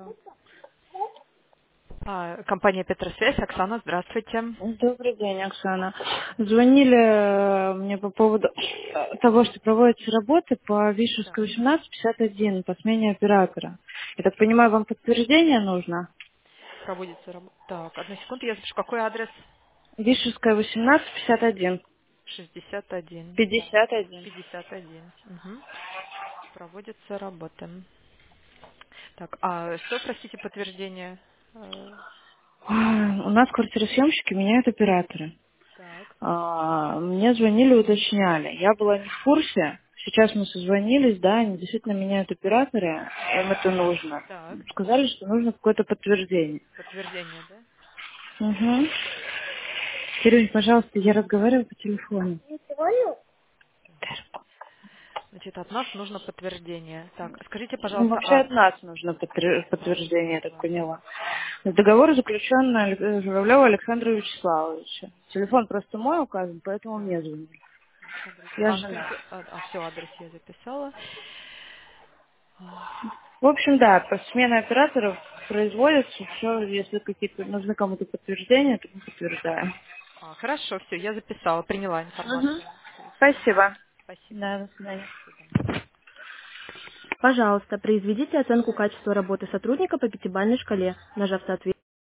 Компания Петросвязь. Оксана, здравствуйте. Добрый день, Оксана. Звонили мне по поводу того, что проводятся работы по Так. Вишевской 1851 по смене оператора. Я так понимаю, вам подтверждение нужно? Проводится работа. Так, одну секунду, я запишу. Какой адрес? Вишевская 1851. 61. Так, 51. 51. Угу. Проводится работа. Так, а что, простите, подтверждение? У нас квартиросъемщики меняют операторы. Так, Мне звонили, уточняли. Я была не в курсе. Сейчас мы созвонились, да, они действительно меняют операторы, им это нужно. так. Сказали, что нужно какое-то подтверждение. Подтверждение, да? Угу. Кирюнь, пожалуйста, я разговариваю по телефону. Значит, от нас нужно подтверждение. Так, скажите, Ну, пожалуйста, вообще от нас нужно подтверждение, я так поняла. Договор заключен на Журавлева Александра Вячеславовича. Телефон просто мой указан, поэтому мне так, звонили. Александр, Я жена. все, адрес я записала. В общем, да, по смене операторов производится все, если какие-то нужны кому-то подтверждения, то мы подтверждаем. Хорошо, все, я записала, приняла Угу. информацию. Все. Спасибо. Спасибо. Да, до свидания. До свидания. Пожалуйста, произведите оценку качества работы сотрудника по пятибалльной шкале, нажав соответствие.